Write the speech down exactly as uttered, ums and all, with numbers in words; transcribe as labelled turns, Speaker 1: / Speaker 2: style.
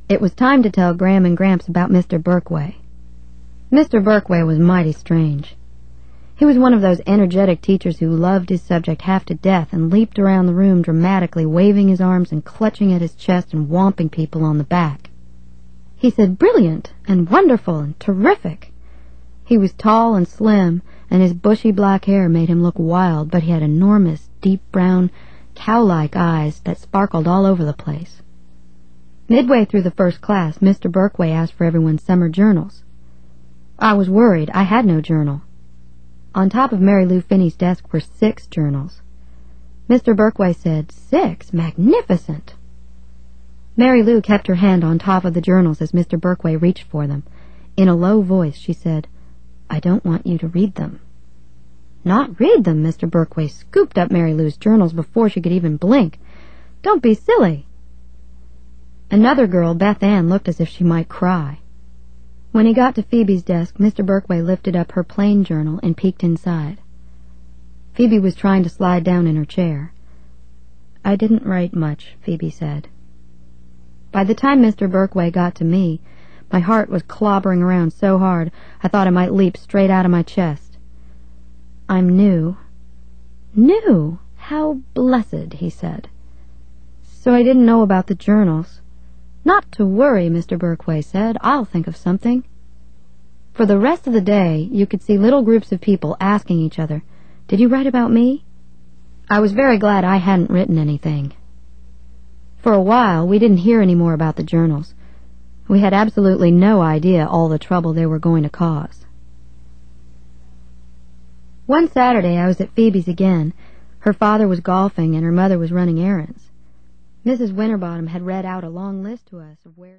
Speaker 1: It was time to tell Gram and Gramps about Mister Berkway. Mister Berkway was mighty strange. He was one of those energetic teachers who loved his subject half to death and leaped around the room dramatically, waving his arms and clutching at his chest and whomping people on the back. He said brilliant and wonderful and terrific. He was tall and slim, and his bushy black hair made him look wild, but he had enormous, deep brown, cow-like eyes that sparkled all over the place. Midway through the first class, Mister Berkway asked for everyone's summer journals. I was worried. I had no journal. On top of Mary Lou Finney's desk were six journals. Mister Berkway said, "Six? Magnificent!" Mary Lou kept her hand on top of the journals as Mister Berkway reached for them. In a low voice, she said, "I don't want you to read them." "Not read them?" Mister Berkway scooped up Mary Lou's journals before she could even blink. "Don't be silly." Another girl, Beth Ann, looked as if she might cry. When he got to Phoebe's desk, Mister Berkway lifted up her plain journal and peeked inside. Phoebe was trying to slide down in her chair. "I didn't write much," Phoebe said. By the time Mister Berkway got to me, my heart was clobbering around so hard I thought I might leap straight out of my chest. "I'm new." "New? How blessed," he said. "So I didn't know about the journals." "Not to worry," Mister Berkway said. "I'll think of something." For the rest of the day, you could see little groups of people asking each other, "Did you write about me?" I was very glad I hadn't written anything. For a while, we didn't hear any more about the journals. We had absolutely no idea all the trouble they were going to cause. One Saturday, I was at Phoebe's again. Her father was golfing and her mother was running errands. Missus Winterbottom had read out a long list to us of where